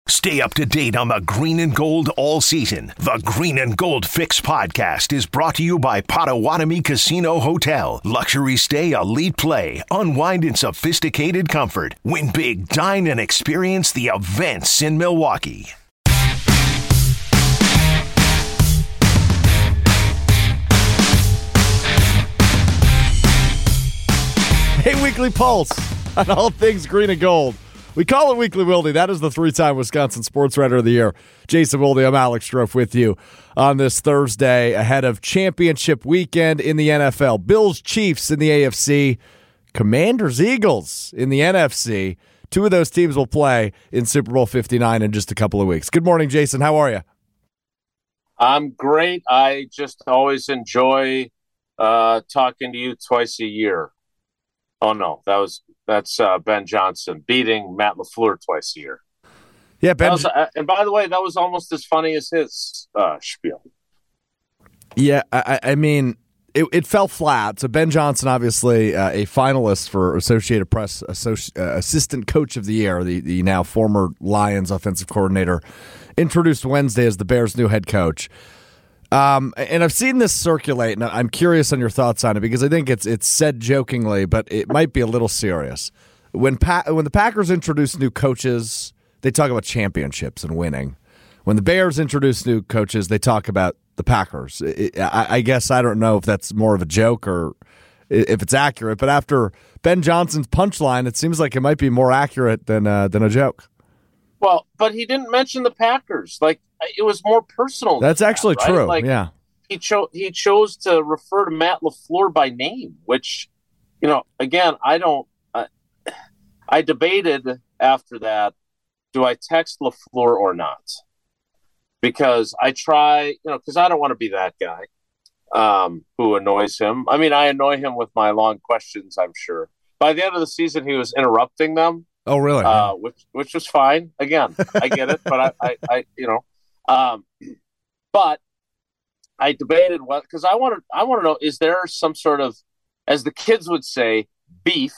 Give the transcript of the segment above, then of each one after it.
Stay up to date on the green and gold all season. The Green and Gold Fix podcast is brought to you by Potawatomi Casino Hotel. Luxury stay, elite play, unwind in sophisticated comfort. Win big, dine, and experience the events in Milwaukee. Hey, Weekly Pulse on all things green and gold. We call it Weekly Wildy. That is the three-time Wisconsin Sports Writer of the Year. Jason Wildy, I'm Alex Strofe with you on this Thursday ahead of championship weekend in the NFL. Bills, Chiefs in the AFC, Commanders, Eagles in the NFC. Two of those teams will play in Super Bowl 59 in just a couple of weeks. Good morning, Jason. How are you? I'm great. I just always enjoy talking to you twice a year. Oh, no, that's Ben Johnson beating Matt LaFleur twice a year. Yeah, Ben. And by the way, that was almost as funny as his spiel. Yeah, I mean, it fell flat. So Ben Johnson, obviously a finalist for Associated Press Assistant Coach of the Year, the now former Lions offensive coordinator, introduced Wednesday as the Bears' new head coach. And I've seen this circulate, and I'm curious on your thoughts on it because I think it's said jokingly, but it might be a little serious. When the Packers introduce new coaches, they talk about championships and winning. When the Bears introduce new coaches, they talk about the Packers. I guess I don't know if that's more of a joke or if it's accurate, but after Ben Johnson's punchline, it seems like it might be more accurate than a joke. Well, but he didn't mention the Packers. Like, it was more personal. That's actually right? true. Like, yeah. He chose to refer to Matt LaFleur by name, which, again, I debated after that, do I text LaFleur or not? Because I try, because I don't want to be that guy who annoys him. I mean, I annoy him with my long questions, I'm sure. By the end of the season, he was interrupting them. Oh, really? Which was fine. Again, I get it, but but I debated because I want to know, is there some sort of, as the kids would say, beef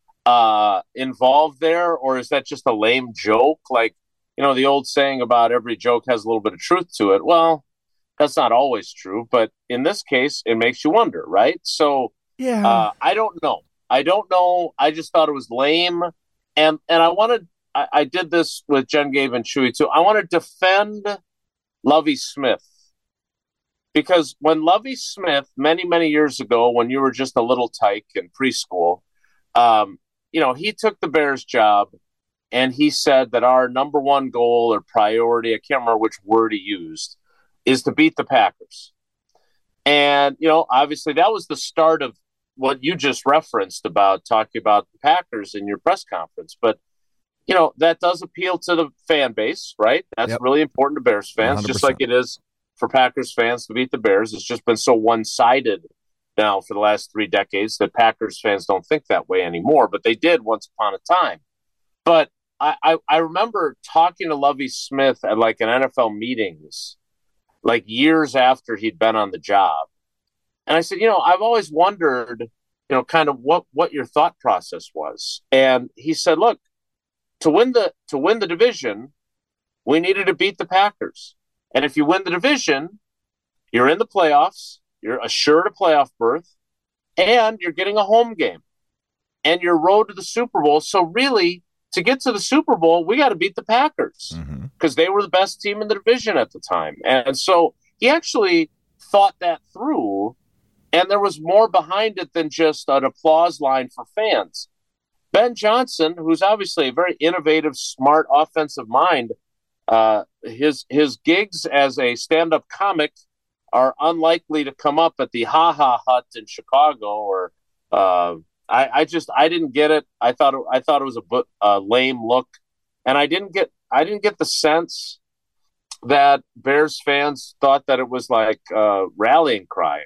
involved there, or is that just a lame joke? Like, the old saying about every joke has a little bit of truth to it. Well, that's not always true, but in this case, it makes you wonder, right? So, yeah, I don't know. I just thought it was lame. And I did this with Jen, Gabe, and Chewy too. I want to defend Lovie Smith. Because when Lovie Smith, many, many years ago, when you were just a little tyke in preschool, he took the Bears job and he said that our number one goal or priority, I can't remember which word he used, is to beat the Packers. And, obviously that was the start of what you just referenced about talking about the Packers in your press conference. But, that does appeal to the fan base, right? That's really important to Bears fans, 100%. Just like it is for Packers fans to beat the Bears. It's just been so one-sided now for the last 3 decades that Packers fans don't think that way anymore, but they did once upon a time. But I remember talking to Lovie Smith at like an NFL meetings, like years after he'd been on the job. And I said, I've always wondered, kind of what your thought process was. And he said, look, to win the division, we needed to beat the Packers. And if you win the division, you're in the playoffs, you're assured a playoff berth, and you're getting a home game. And you're road to the Super Bowl. So really, to get to the Super Bowl, we got to beat the Packers because they were the best team in the division at the time. And so he actually thought that through. And there was more behind it than just an applause line for fans. Ben Johnson, who's obviously a very innovative, smart, offensive mind, his gigs as a stand-up comic are unlikely to come up at the Ha Ha Hut in Chicago. Or I didn't get it. I thought it was a lame look, and I didn't get the sense that Bears fans thought that it was like a rallying cry.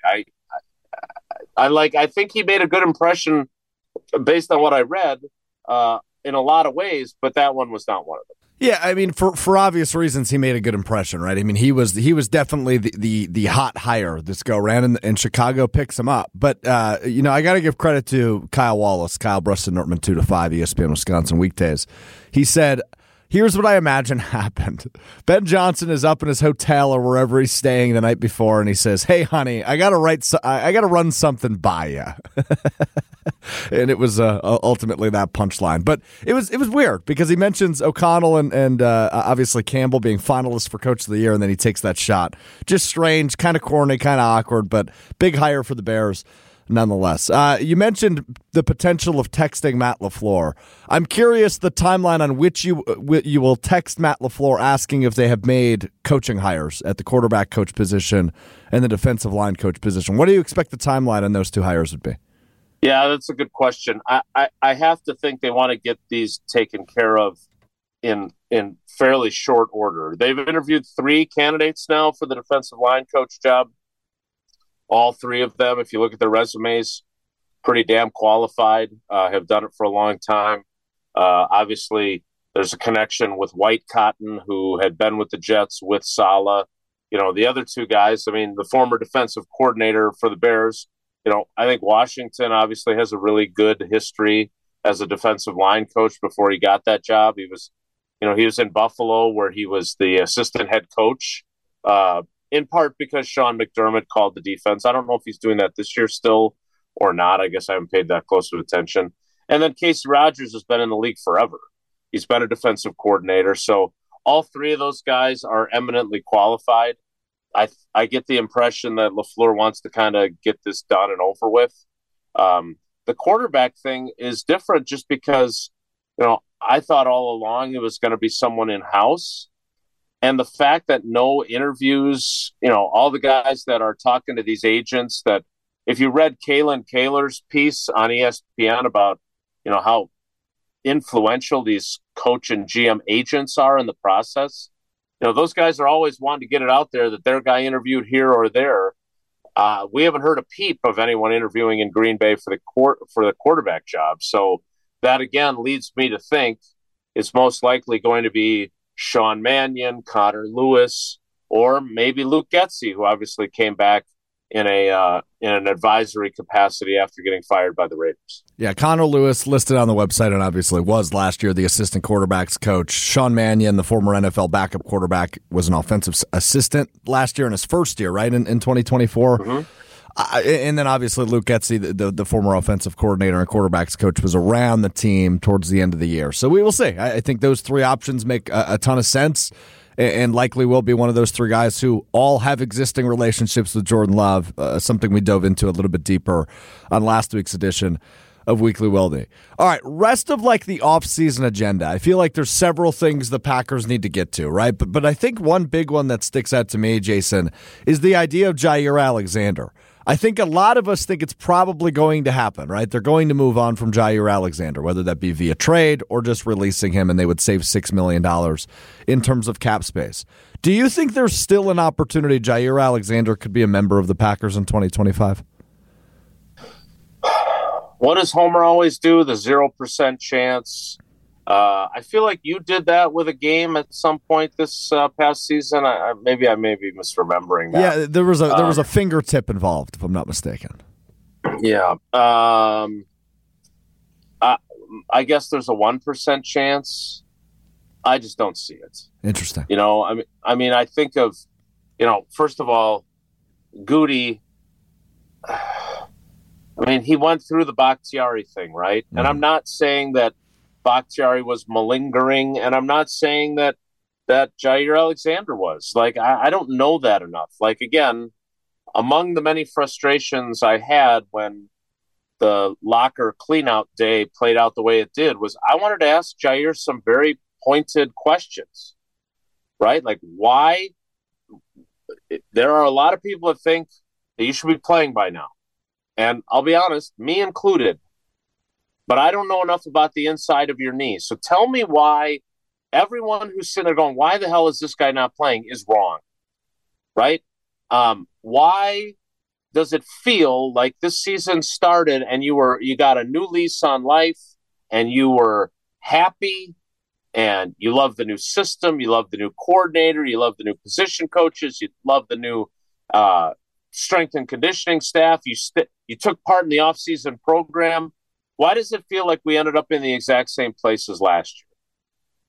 I think he made a good impression based on what I read in a lot of ways, but that one was not one of them. Yeah, I mean, for obvious reasons, he made a good impression, right? I mean, he was definitely the hot hire this go around, and Chicago picks him up. But I got to give credit to Kyle Wallace, Kyle Bruston Nortman 2 to 5 ESPN Wisconsin weekdays. He said Here's what I imagine happened. Ben Johnson is up in his hotel or wherever he's staying the night before, and he says, "Hey, honey, I gotta run something by you." And it was ultimately that punchline. But it was weird because he mentions O'Connell and obviously Campbell being finalists for Coach of the Year, and then he takes that shot. Just strange, kind of corny, kind of awkward, but big hire for the Bears. Nonetheless, you mentioned the potential of texting Matt LaFleur. I'm curious the timeline on which you will text Matt LaFleur asking if they have made coaching hires at the quarterback coach position and the defensive line coach position. What do you expect the timeline on those two hires would be? Yeah, that's a good question. I have to think they want to get these taken care of in fairly short order. They've interviewed 3 candidates now for the defensive line coach job. All 3 of them, if you look at their resumes, pretty damn qualified, have done it for a long time. Obviously, there's a connection with White Cotton, who had been with the Jets with Saleh. The other 2 guys, the former defensive coordinator for the Bears, I think Washington obviously has a really good history as a defensive line coach before he got that job. He was in Buffalo where he was the assistant head coach, in part because Sean McDermott called the defense. I don't know if he's doing that this year still or not. I guess I haven't paid that close of attention. And then Casey Rogers has been in the league forever. He's been a defensive coordinator. So all 3 of those guys are eminently qualified. I get the impression that LaFleur wants to kind of get this done and over with. The quarterback thing is different just because, I thought all along it was going to be someone in-house. And the fact that no interviews, all the guys that are talking to these agents, that if you read Kalen Kaler's piece on ESPN about, how influential these coach and GM agents are in the process, those guys are always wanting to get it out there that their guy interviewed here or there. We haven't heard a peep of anyone interviewing in Green Bay for the quarterback job. So that, again, leads me to think it's most likely going to be Sean Mannion, Connor Lewis, or maybe Luke Getsy, who obviously came back in an advisory capacity after getting fired by the Raiders. Yeah, Connor Lewis listed on the website and obviously was last year the assistant quarterbacks coach. Sean Mannion, the former NFL backup quarterback, was an offensive assistant last year in his first year, right, in 2024. Mm-hmm. And then obviously Luke Getsy, the former offensive coordinator and quarterbacks coach, was around the team towards the end of the year. So we will see. I think those 3 options make a ton of sense, and likely will be one of those 3 guys who all have existing relationships with Jordan Love, something we dove into a little bit deeper on last week's edition of Weekly Wildy. All right, rest of the offseason agenda. I feel like there's several things the Packers need to get to, right? But I think one big one that sticks out to me, Jason, is the idea of Jaire Alexander. I think a lot of us think it's probably going to happen, right? They're going to move on from Jaire Alexander, whether that be via trade or just releasing him, and they would save $6 million in terms of cap space. Do you think there's still an opportunity Jaire Alexander could be a member of the Packers in 2025? What does Homer always do? The 0% chance. I feel like you did that with a game at some point this past season. I may be misremembering that. Yeah, there was a fingertip involved, if I'm not mistaken. Yeah. I guess there's a 1% chance. I just don't see it. Interesting. I think of, first of all, Goody. He went through the Bakhtiari thing, right? Mm-hmm. And I'm not saying that Bakhtiari was malingering, and I'm not saying that Jaire Alexander was. I don't know that enough. Again, among the many frustrations I had when the locker cleanout day played out the way it did was I wanted to ask Jaire some very pointed questions, right? Why? There are a lot of people that think that you should be playing by now. And I'll be honest, me included, but I don't know enough about the inside of your knee. So tell me why everyone who's sitting there going, why the hell is this guy not playing, is wrong, right? Why does it feel like this season started and you got a new lease on life and you were happy and you love the new system, you love the new coordinator, you love the new position coaches, you love the new strength and conditioning staff, you took part in the offseason program. Why does it feel like we ended up in the exact same place as last year?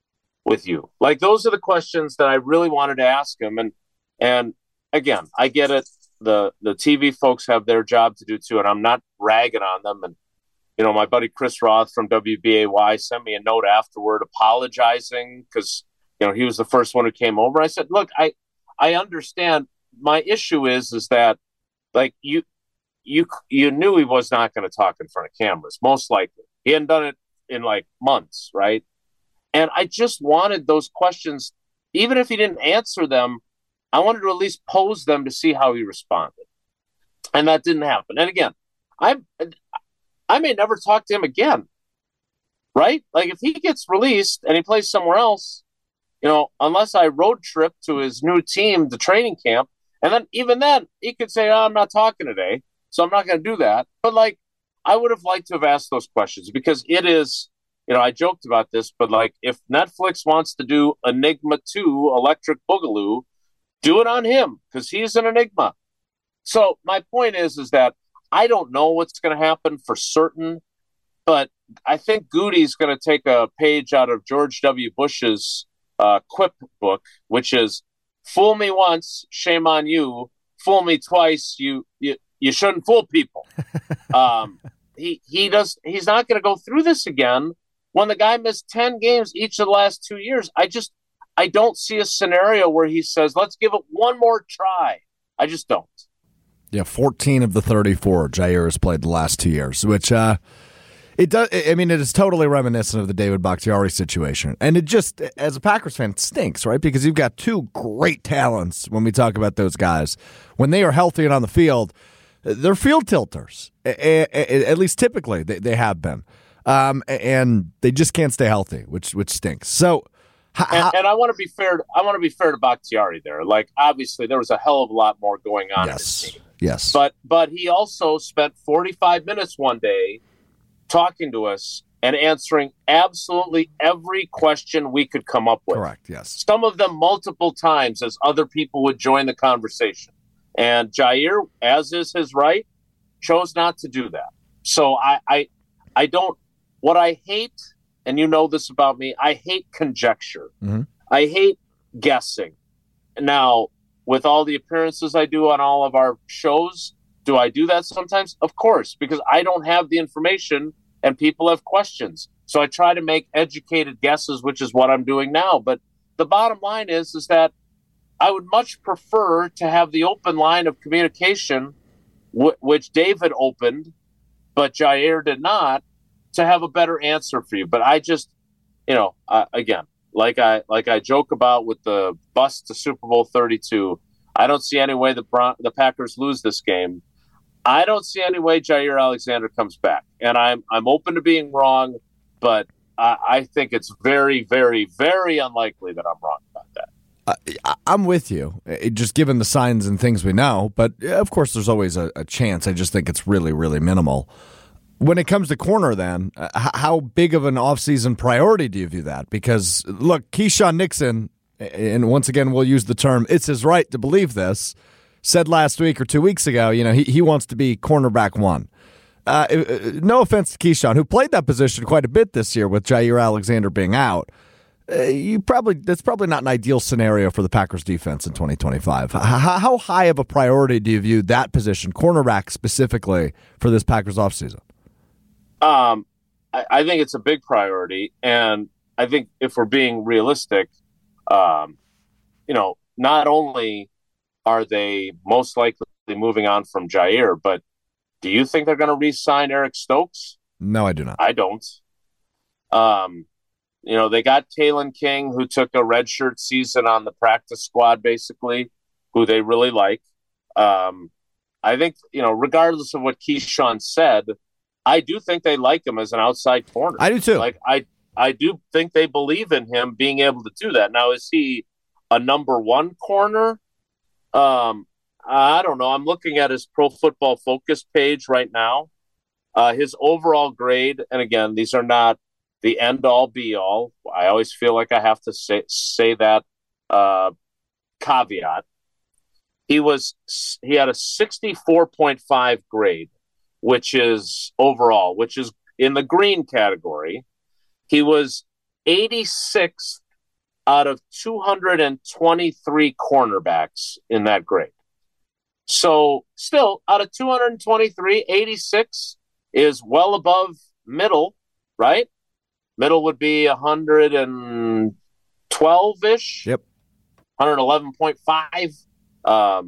with you? Like, those are the questions that I really wanted to ask him. And again, I get it. The TV folks have their job to do too, and I'm not ragging on them. And my buddy Chris Roth from WBAY sent me a note afterward apologizing because he was the first one who came over. I said, look, I understand. My issue is that, like, you knew he was not going to talk in front of cameras, most likely. He hadn't done it in like months, right? And I just wanted those questions, even if he didn't answer them, I wanted to at least pose them to see how he responded. And that didn't happen. And again, I may never talk to him again, right? Like, if he gets released and he plays somewhere else, unless I road trip to his new team, the training camp, and then even then he could say, I'm not talking today, so I'm not going to do that. But, like, I would have liked to have asked those questions because it is, I joked about this, but, like, if Netflix wants to do Enigma 2 Electric Boogaloo, do it on him because he's an enigma. So my point is that I don't know what's going to happen for certain, but I think Goody's going to take a page out of George W. Bush's quip book, which is fool me once, shame on you. Fool me twice, you shouldn't fool people. He's not going to go through this again when the guy missed 10 games each of the last 2 years. I don't see a scenario where he says, let's give it one more try. I just don't. Yeah, 14 of the 34 Jair has played the last 2 years, which it does. I mean, it is totally reminiscent of the David Bakhtiari situation. And it just, as a Packers fan, it stinks, right? Because you've got two great talents when we talk about those guys. When they are healthy and on the field, they're field tilters. At least typically they have been. And they just can't stay healthy, which stinks. So, and I want to be fair. I want to be fair to Bakhtiari there. Like, obviously, there was a hell of a lot more going on in his team. Yes. But he also spent 45 minutes one day talking to us and answering absolutely every question we could come up with. Correct. Yes. Some of them multiple times as other people would join the conversation. And Jair, as is his right, chose not to do that. So I don't. What I hate. And you know this about me, I hate conjecture. Mm-hmm. I hate guessing. Now, with all the appearances I do on all of our shows, do I do that sometimes? Of course, because I don't have the information and people have questions. So I try to make educated guesses, which is what I'm doing now. But the bottom line is that I would much prefer to have the open line of communication, which David opened, but Jair did not, to have a better answer for you. But I just, again, like I joke about with the bus to Super Bowl 32, I don't see any way the Packers lose this game. I don't see any way Jair Alexander comes back. And I'm open to being wrong, but I think it's very, very, very unlikely that I'm wrong about that. I'm with you, just given the signs and things we know. But, of course, there's always a chance. I just think it's really, really minimal. When it comes to corner, then, how big of an offseason priority do you view that? Because, look, Keyshawn Nixon, and once again we'll use the term, it's his right to believe this, said last week or 2 weeks ago, he wants to be cornerback one. No offense to Keyshawn, who played that position quite a bit this year with Jair Alexander being out. That's probably not an ideal scenario for the Packers defense in 2025. How high of a priority do you view that position, cornerback specifically, for this Packers offseason? I think it's a big priority, and I think if we're being realistic, not only are they most likely moving on from Jair, but do you think they're going to re-sign Eric Stokes? No, I do not. I don't. They got Kalen King, who took a redshirt season on the practice squad, basically, who they really like. I think, regardless of what Keyshawn said, I do think they like him as an outside corner. I do too. Like, I do think they believe in him being able to do that. Now, is he a number one corner? I don't know. I'm looking at his Pro Football Focus page right now. His overall grade, and again, these are not the end-all, be-all. I always feel like I have to say that caveat. He had a 64.5 grade, which is overall, which is in the green category. He was 86th out of 223 cornerbacks in that grade. So still, out of 223, 86 is well above middle, right? Middle would be 112-ish. Yep. 111.5.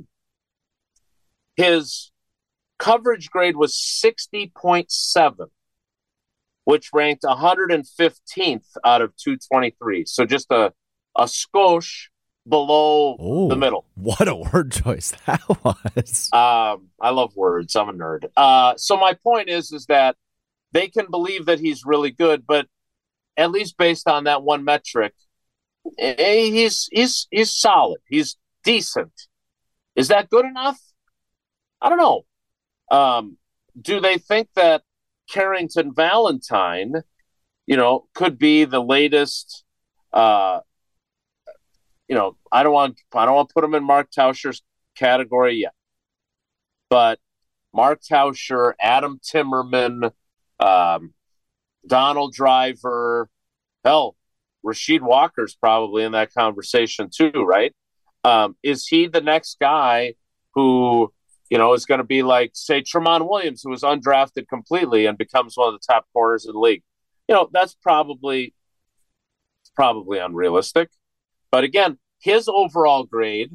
His coverage grade was 60.7, which ranked 115th out of 223. So just a skosh below the middle. What a word choice that was. I love words. I'm a nerd. So my point is that they can believe that he's really good, but at least based on that one metric, he's solid. He's decent. Is that good enough? I don't know. Do they think that Carrington Valentine, could be the latest? I don't want to put him in Mark Tauscher's category yet, but Mark Tauscher, Adam Timmerman, Donald Driver, hell, Rasheed Walker's probably in that conversation too, right? Is he the next guy who, is going to be like, say, Tramon Williams, who was undrafted completely and becomes one of the top corners in the league? That's probably unrealistic. But again, his overall grade,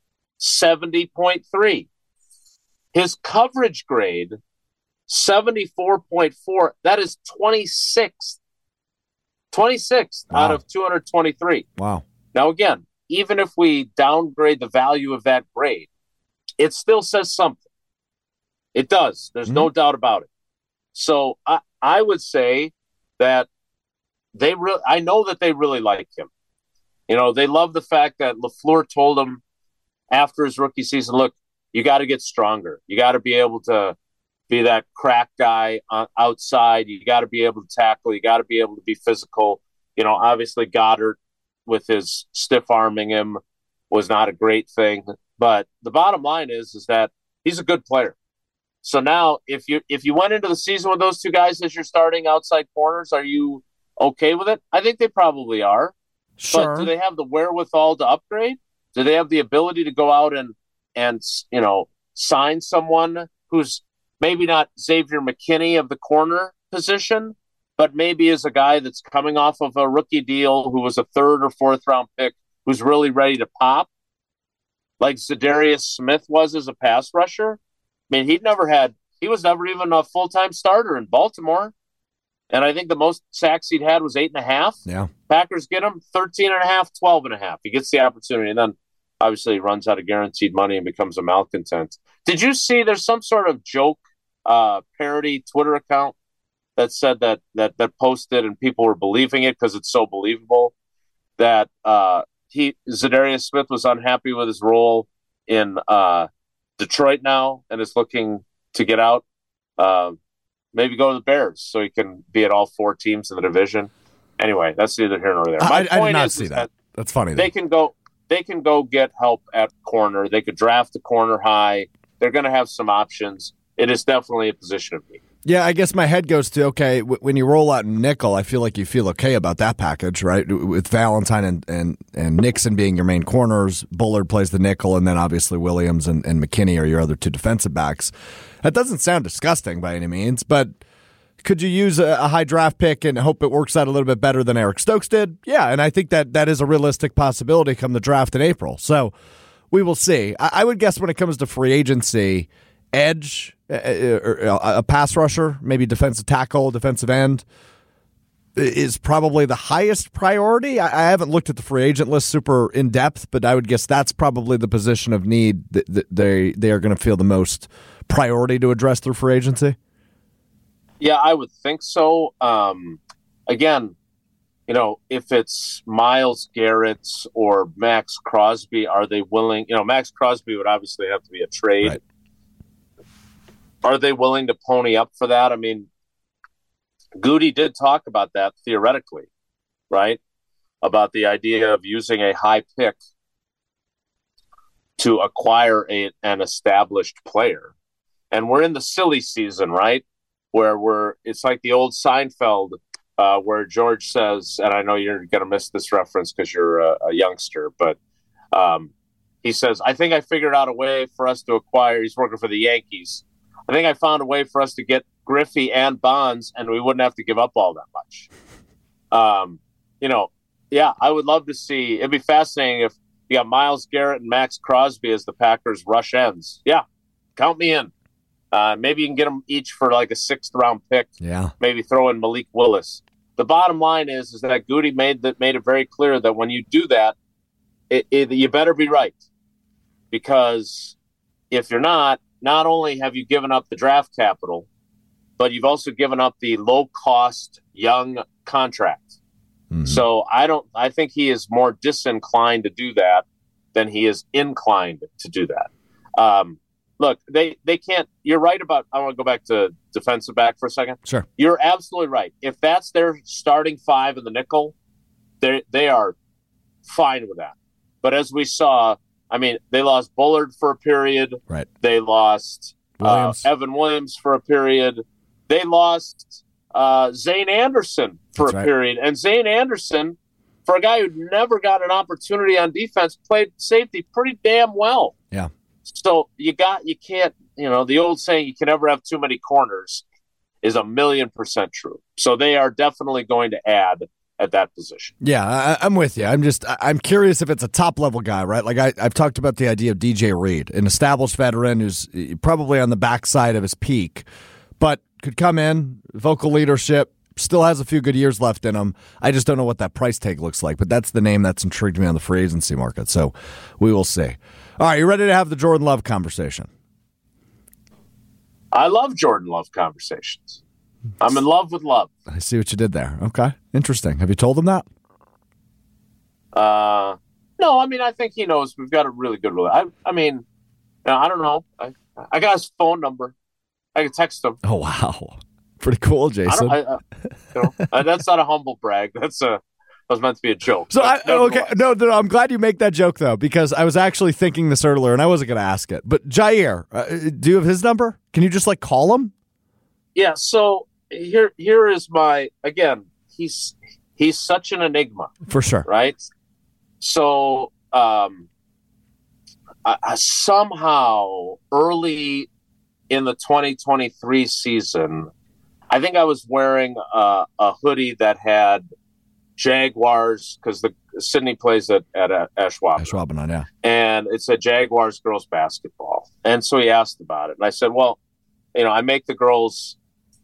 70.3. His coverage grade, 74.4. That is 26th. 26th out of 223. Wow. Now, again, even if we downgrade the value of that grade, it still says something. It does. There's no doubt about it. So I would say that I know that they really like him. They love the fact that LaFleur told him after his rookie season, look, you got to get stronger. You got to be able to be that crack guy outside. You got to be able to tackle. You got to be able to be physical. Obviously Goddard with his stiff arming him was not a great thing. But the bottom line is that he's a good player. So now if you went into the season with those two guys as your starting outside corners, are you okay with it? I think they probably are. Sure. But do they have the wherewithal to upgrade? Do they have the ability to go out and sign someone who's maybe not Xavier McKinney of the corner position, but maybe is a guy that's coming off of a rookie deal who was a third or fourth round pick who's really ready to pop, like Zadarius Smith was as a pass rusher? I mean, he was never even a full-time starter in Baltimore. And I think the most sacks he'd had was 8.5. Yeah. Packers get him 13.5, 12.5. He gets the opportunity, and then obviously he runs out of guaranteed money and becomes a malcontent. Did you see there's some sort of joke parody Twitter account that said that posted and people were believing it because it's so believable that Zadarius Smith was unhappy with his role in Detroit now and is looking to get out. Maybe go to the Bears so he can be at all four teams in the division. Anyway, that's neither here nor there. I did not see that. That's funny. They can go get help at corner. They could draft a corner high. They're going to have some options. It is definitely a position of need. Yeah, I guess my head goes to, okay, when you roll out nickel, I feel like you feel okay about that package, right? With Valentine and Nixon being your main corners, Bullard plays the nickel, and then obviously Williams and McKinney are your other two defensive backs. That doesn't sound disgusting by any means, but could you use a high draft pick and hope it works out a little bit better than Eric Stokes did? Yeah, and I think that is a realistic possibility come the draft in April. So we will see. I would guess when it comes to free agency, edge, a pass rusher, maybe defensive tackle, defensive end, is probably the highest priority. I haven't looked at the free agent list super in depth, but I would guess that's probably the position of need that they are going to feel the most priority to address through free agency. Yeah, I would think so. Again, if it's Myles Garrett or Max Crosby, are they willing? Max Crosby would obviously have to be a trade. Right. Are they willing to pony up for that? I mean, Goody did talk about that theoretically, right? About the idea of using a high pick to acquire an established player. And we're in the silly season, right? Where it's like the old Seinfeld where George says, and I know you're going to miss this reference because you're a youngster, but he says, I think I figured out a way for us to acquire, he's working for the Yankees. I think I found a way for us to get Griffey and Bonds, and we wouldn't have to give up all that much. Yeah, I would love to see, it'd be fascinating if you got Myles Garrett and Max Crosby as the Packers rush ends. Yeah, count me in. Maybe you can get them each for like a 6th-round pick. Yeah. Maybe throw in Malik Willis. The bottom line is that Goody made it very clear that when you do that, you better be right. Because if you're not only have you given up the draft capital, but you've also given up the low-cost young contract. Mm-hmm. So I think he is more disinclined to do that than he is inclined to do that. Look, they can't. You're right about. I want to go back to defensive back for a second. Sure, you're absolutely right. If that's their starting 5 in the nickel, they are fine with that. But as we saw, I mean, they lost Bullard for a period. Right. They lost Evan Williams for a period. They lost Zane Anderson for a period, and Zane Anderson, for a guy who never got an opportunity on defense, played safety pretty damn well. Yeah. So you can't, the old saying, you can never have too many corners is 1,000,000% true. So they are definitely going to add at that position. Yeah, I'm with you. I'm curious if it's a top level guy, right? Like I've talked about the idea of DJ Reed, an established veteran who's probably on the backside of his peak, but could come in, vocal leadership, still has a few good years left in him. I just don't know what that price tag looks like, but that's the name that's intrigued me on the free agency market. So we will see. All right, you ready to have the Jordan Love conversation? I love Jordan Love conversations. I'm in love with Love. I see what you did there. Okay, interesting. Have you told him that? No, I mean, I think he knows we've got a really good relationship. I mean, I don't know. I got his phone number. I can text him. Oh, wow. Pretty cool, Jason. That's not a humble brag. That was meant to be a joke. So No, I'm glad you make that joke though, because I was actually thinking this earlier and I wasn't going to ask it. But Jair, do you have his number? Can you just call him? Yeah. So here is again. He's such an enigma for sure, right? So I somehow early in the 2023 season, I think I was wearing a hoodie that had Jaguars, because Sydney plays at Ashwaubenon. Yeah. And it said Jaguars girls basketball. And so he asked about it. And I said, well, I make the girls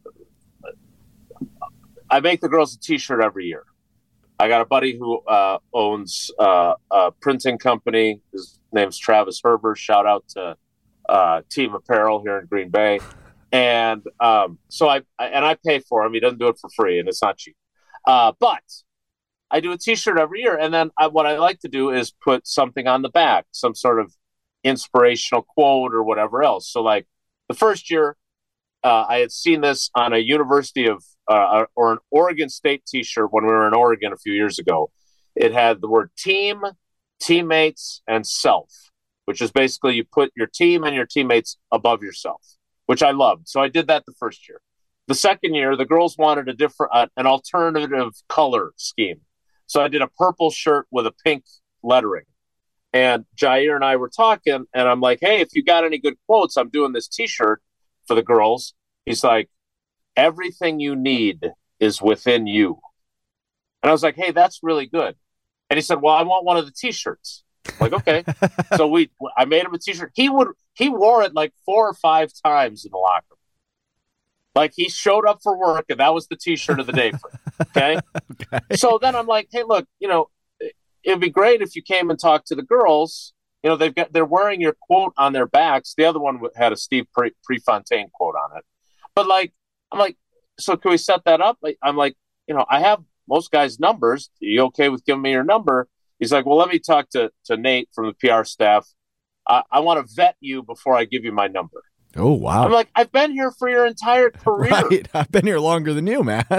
a T-shirt every year. I got a buddy who owns a printing company. His name's Travis Herbert. Shout out to Team Apparel here in Green Bay. And so I pay for him. He doesn't do it for free, and it's not cheap. But I do a T-shirt every year, and then what I like to do is put something on the back, some sort of inspirational quote or whatever else. So, like the first year, I had seen this on a University of or an Oregon State T-shirt when we were in Oregon a few years ago. It had the word team, teammates, and self, which is basically you put your team and your teammates above yourself, which I loved. So I did that the first year. The second year, the girls wanted an alternative color scheme. So I did a purple shirt with a pink lettering. And Jair and I were talking, and I'm like, hey, if you got any good quotes, I'm doing this T-shirt for the girls. He's like, everything you need is within you. And I was like, hey, that's really good. And he said, well, I want one of the T-shirts. I'm like, okay. So I made him a T-shirt. He wore it like 4 or 5 times in the locker room. Like he showed up for work and that was the T-shirt of the day for him. Okay? Okay. So then I'm like, hey, look, it'd be great if you came and talked to the girls. They're wearing your quote on their backs. The other one had a Steve Prefontaine quote on it. But I'm like, so can we set that up? I'm like, I have most guys' numbers. Are you okay with giving me your number? He's like, well, let me talk to Nate from the PR staff. I want to vet you before I give you my number. Oh, wow. I'm like, I've been here for your entire career. Right. I've been here longer than you, man.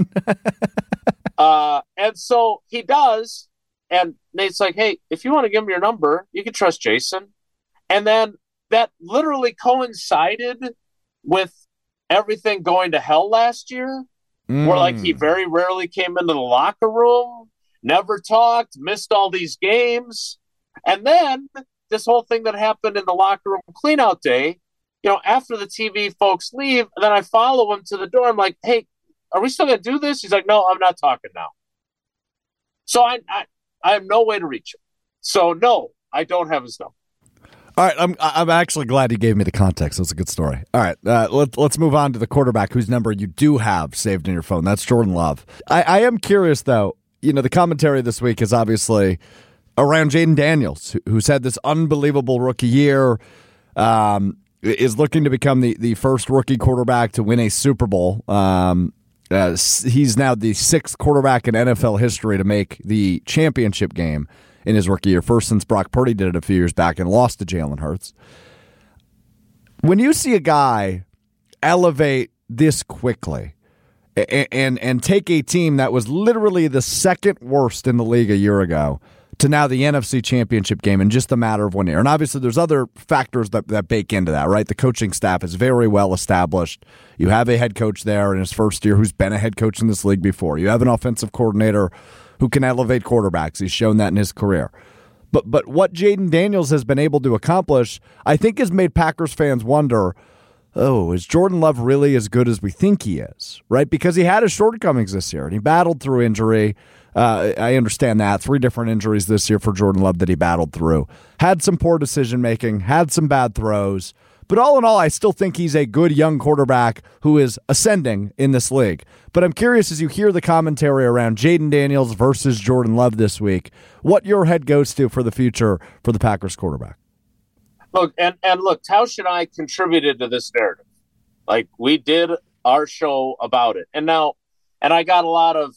And so he does. And Nate's like, hey, if you want to give me your number, you can trust Jason. And then that literally coincided with everything going to hell last year. where like he very rarely came into the locker room, never talked, missed all these games. And then this whole thing that happened in the locker room cleanout day, after the TV folks leave, then I follow him to the door. I'm like, hey, are we still going to do this? He's like, no, I'm not talking now. So I have no way to reach him. So no, I don't have his number. All right, I'm actually glad you gave me the context. That's a good story. All right, let's move on to the quarterback whose number you do have saved in your phone. That's Jordan Love. I am curious, though. The commentary this week is obviously around Jayden Daniels, who's had this unbelievable rookie year, is looking to become the first rookie quarterback to win a Super Bowl. He's now the sixth quarterback in NFL history to make the championship game in his rookie year, first since Brock Purdy did it a few years back and lost to Jalen Hurts. When you see a guy elevate this quickly and take a team that was literally the second worst in the league a year ago to now the NFC Championship game in just a matter of 1 year, and obviously there's other factors that bake into that, right? The coaching staff is very well established. You have a head coach there in his first year who's been a head coach in this league before. You have an offensive coordinator who can elevate quarterbacks. He's shown that in his career. But what Jayden Daniels has been able to accomplish, I think, has made Packers fans wonder, is Jordan Love really as good as we think he is, right? Because he had his shortcomings this year, and he battled through injury. I understand that. 3 different injuries this year for Jordan Love that he battled through. Had some poor decision-making, had some bad throws. But all in all, I still think he's a good young quarterback who is ascending in this league. But I'm curious, as you hear the commentary around Jayden Daniels versus Jordan Love this week, what your head goes to for the future for the Packers quarterback. Look, and look, Tausch and I contributed to this narrative. Like, we did our show about it. And I got a lot of,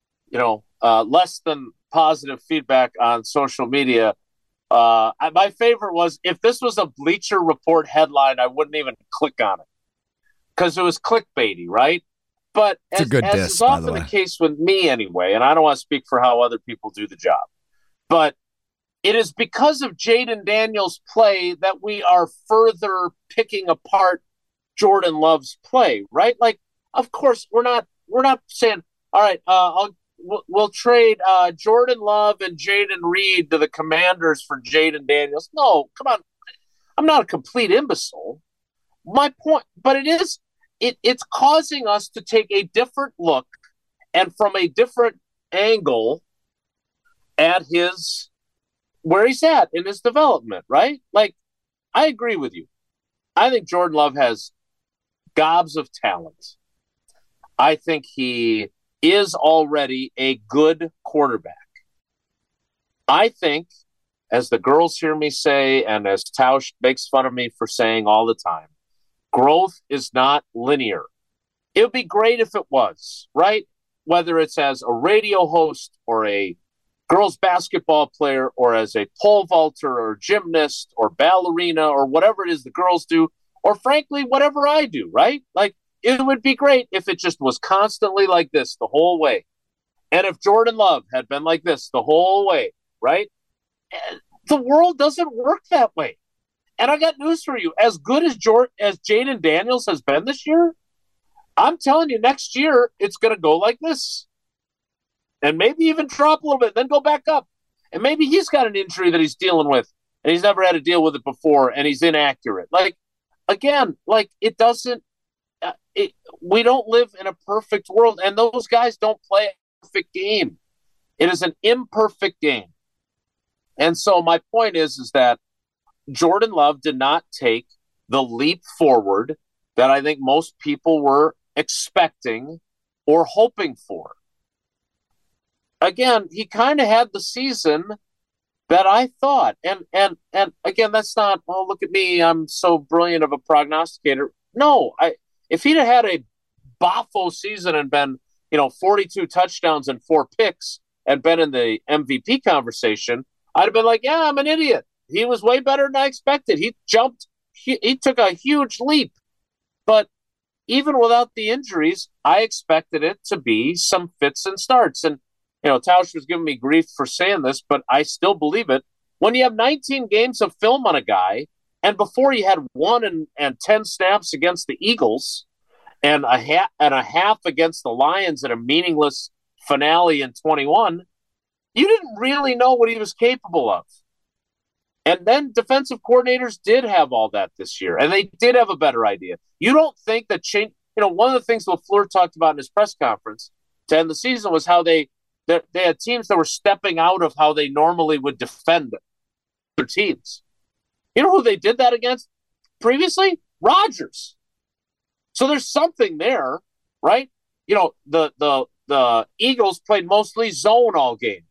less than positive feedback on social media. My favorite was, if this was a Bleacher Report headline, I wouldn't even click on it because it was clickbaity, right? But as is often the case with me anyway, and I don't want to speak for how other people do the job, but it is because of Jayden Daniels' play that we are further picking apart Jordan Love's play, right? Like, of course, we're not saying, all right, we'll trade Jordan Love and Jaden Reed to the Commanders for Jayden Daniels. No, come on. I'm not a complete imbecile. My point, but it's causing us to take a different look and from a different angle at where he's at in his development, right? Like, I agree with you. I think Jordan Love has gobs of talent. I think he is already a good quarterback. I think, as the girls hear me say, and as Tausch makes fun of me for saying all the time, growth is not linear. It would be great if it was, right? Whether it's as a radio host or a girls basketball player or as a pole vaulter or gymnast or ballerina or whatever it is the girls do, or frankly, whatever I do, right? Like, it would be great if it just was constantly like this the whole way. And if Jordan Love had been like this the whole way, right? The world doesn't work that way. And I got news for you. As good as Jayden Daniels has been this year, I'm telling you, next year, it's going to go like this. And maybe even drop a little bit, then go back up. And maybe he's got an injury that he's dealing with, and he's never had to deal with it before, and he's inaccurate. Like, again, like, it doesn't, we don't live in a perfect world, and those guys don't play a perfect game. It is an imperfect game. And so my point is that Jordan Love did not take the leap forward that I think most people were expecting or hoping for. Again, he kind of had the season that I thought. And again, that's not, oh, look at me, I'm so brilliant of a prognosticator. No, if he'd have had a boffo season and been, 42 touchdowns and 4 picks and been in the MVP conversation, I'd have been like, yeah, I'm an idiot. He was way better than I expected. He jumped. He took a huge leap. But even without the injuries, I expected it to be some fits and starts. And, Tausch was giving me grief for saying this, but I still believe it. When you have 19 games of film on a guy, and before he had 1 and 10 snaps against the Eagles, and a half against the Lions in a meaningless finale in 21, you didn't really know what he was capable of. And then defensive coordinators did have all that this year, and they did have a better idea. You don't think that change? One of the things LaFleur talked about in his press conference to end the season was how they had teams that were stepping out of how they normally would defend their teams. You know who they did that against previously? Rodgers. So there's something there, right? The Eagles played mostly zone all game.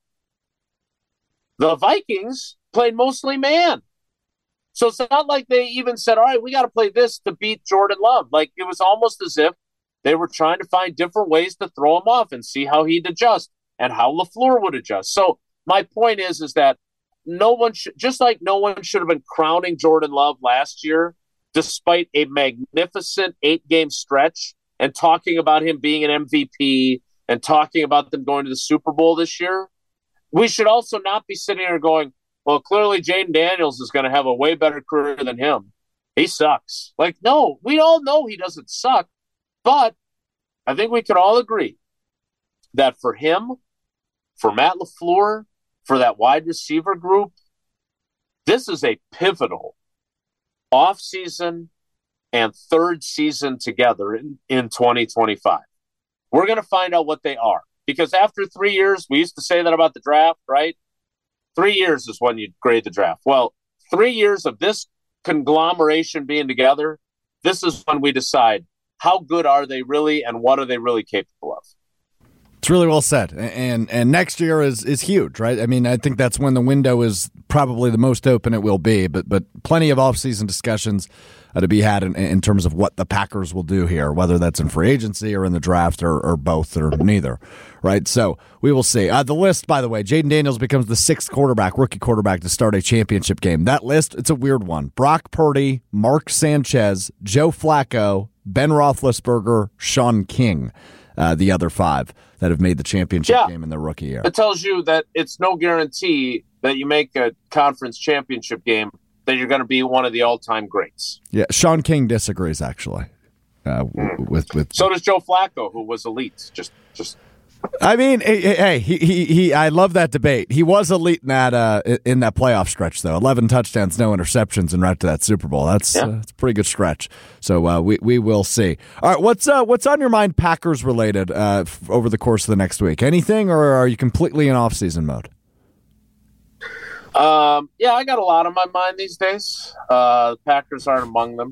The Vikings played mostly man. So it's not like they even said, all right, we got to play this to beat Jordan Love. Like, it was almost as if they were trying to find different ways to throw him off and see how he'd adjust and how LaFleur would adjust. So my point is that no one should have been crowning Jordan Love last year, despite a magnificent 8-game stretch and talking about him being an MVP and talking about them going to the Super Bowl this year. We should also not be sitting here going, well, clearly Jaden Daniels is going to have a way better career than him. He sucks. Like, no, we all know he doesn't suck. But I think we can all agree that for him, for Matt LaFleur, for that wide receiver group, this is a pivotal offseason and third season together in 2025. We're going to find out what they are. Because after 3 years, we used to say that about the draft, right? 3 years is when you grade the draft. Well, 3 years of this conglomeration being together, this is when we decide how good are they really and what are they really capable of. It's really well said. And next year is huge, right? I mean, I think that's when the window is probably the most open it will be, but plenty of offseason discussions to be had in terms of what the Packers will do here, whether that's in free agency or in the draft or both or neither, right? So we will see. The list, by the way, Jaden Daniels becomes the sixth rookie quarterback to start a championship game. That list, it's a weird one. Brock Purdy, Mark Sanchez, Joe Flacco, Ben Roethlisberger, Sean King, the other five that have made the championship game in their rookie year. It tells you that it's no guarantee that you make a conference championship game that you're going to be one of the all-time greats. Yeah, Sean King disagrees, actually. With So does Joe Flacco, who was elite. Just. I mean, hey, he I love that debate. He was elite in that playoff stretch, though. 11 touchdowns, no interceptions, and right to that Super Bowl. That's a pretty good stretch. So we will see. All right, what's on your mind, Packers related, over the course of the next week? Anything, or are you completely in off-season mode? Yeah, I got a lot on my mind these days. The Packers aren't among them.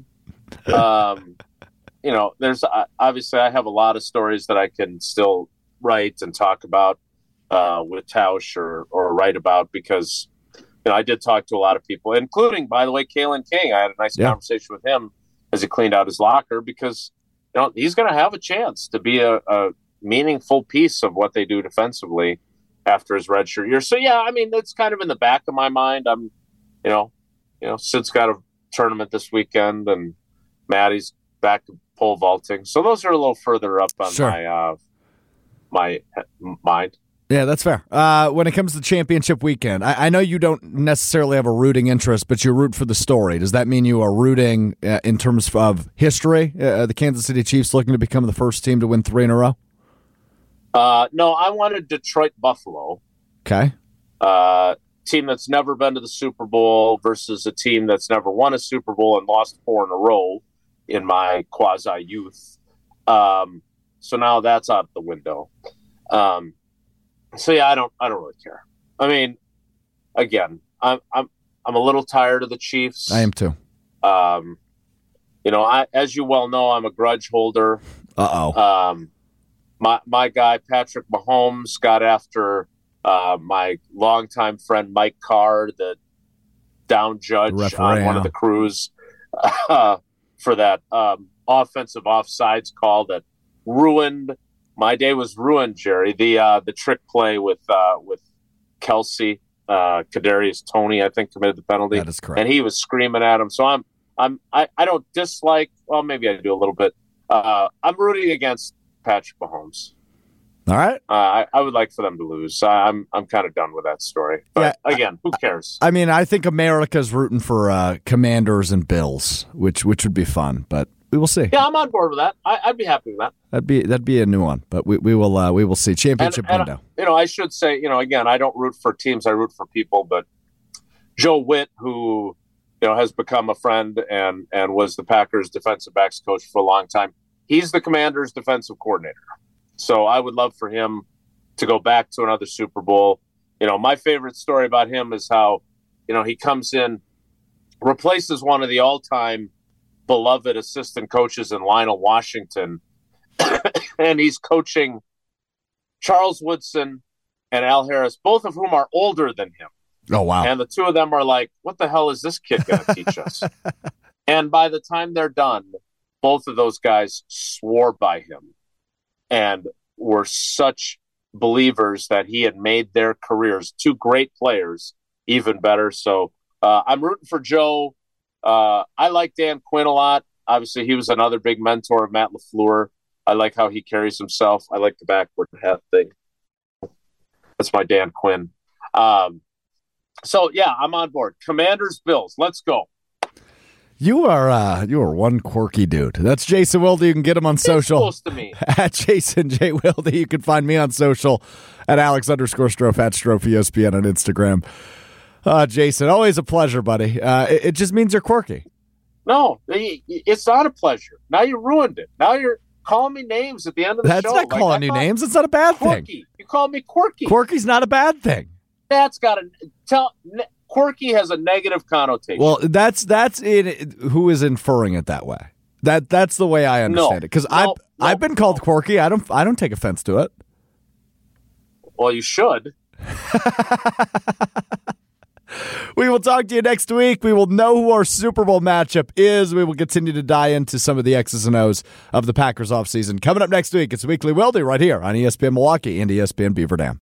There's obviously I have a lot of stories that I can still write and talk about with Tausch or write about because I did talk to a lot of people, including, by the way, Kalen King. I had a nice conversation with him as he cleaned out his locker because he's going to have a chance to be a meaningful piece of what they do defensively after his redshirt year. So yeah, I mean that's kind of in the back of my mind. I'm, Sid's got a tournament this weekend and Maddie's back to pole vaulting. So those are a little further up on my mind. Yeah, that's fair. When it comes to championship weekend, I know you don't necessarily have a rooting interest, but you root for the story. Does that mean you are rooting in terms of history? The Kansas City Chiefs looking to become the first team to win 3 in a row? No, I wanted Detroit Buffalo. Okay. Team that's never been to the Super Bowl versus a team that's never won a Super Bowl and lost 4 in a row in my quasi youth. So now that's out the window. So yeah, I don't really care. I mean, again, I'm a little tired of the Chiefs. I am too. As you well know, I'm a grudge holder. My guy Patrick Mahomes got after my longtime friend Mike Carr, the down judge on one of the crews, for that offensive offsides call that ruined my day. Was ruined, Jerry. The trick play with Kelsey, Kadarius Toney, I think, committed the penalty. That is correct. And he was screaming at him. So I don't dislike. Well, maybe I do a little bit. I'm rooting against Patrick Mahomes. All right. I would like for them to lose. I'm kind of done with that story. But again, who cares? I mean, I think America's rooting for Commanders and Bills, which would be fun. But We will see. Yeah, I'm on board with that. I'd be happy with that. That'd be a new one, but we will see. Championship window. I should say, again, I don't root for teams. I root for people. But Joe Witt, who has become a friend and was the Packers defensive backs coach for a long time, he's the Commanders defensive coordinator. So I would love for him to go back to another Super Bowl. My favorite story about him is how, he comes in, replaces one of the all-time beloved assistant coaches in Lionel Washington, and he's coaching Charles Woodson and Al Harris, both of whom are older than him. Oh, wow. And the two of them are like, what the hell is this kid going to teach us? And by the time they're done, both of those guys swore by him and were such believers that he had made their careers, two great players, even better. So I'm rooting for Joe. I like Dan Quinn a lot. Obviously, he was another big mentor of Matt LaFleur. I like how he carries himself. I like the backward hat thing. That's my Dan Quinn. So, yeah, I'm on board. Commanders, Bills. Let's go. You are one quirky dude. That's Jason Wilde. You can get him on social. Close to me. At Jason J. Wilde. You can find me on social at Alex_Strofe at Strofe ESPN on Instagram. Jason, always a pleasure, buddy. It just means you're quirky. No, it's not a pleasure. Now you ruined it. Now you're calling me names at the end of the show. That's not calling you names. It's not a bad thing. You call me quirky. Quirky's not a bad thing. That's got quirky has a negative connotation. Well, that's in who is inferring it that way. That's the way I understand it. Because I've been called quirky. I don't take offense to it. Well, you should. We will talk to you next week. We will know who our Super Bowl matchup is. We will continue to dive into some of the X's and O's of the Packers offseason. Coming up next week, it's Weekly Wildy right here on ESPN Milwaukee and ESPN Beaver Dam.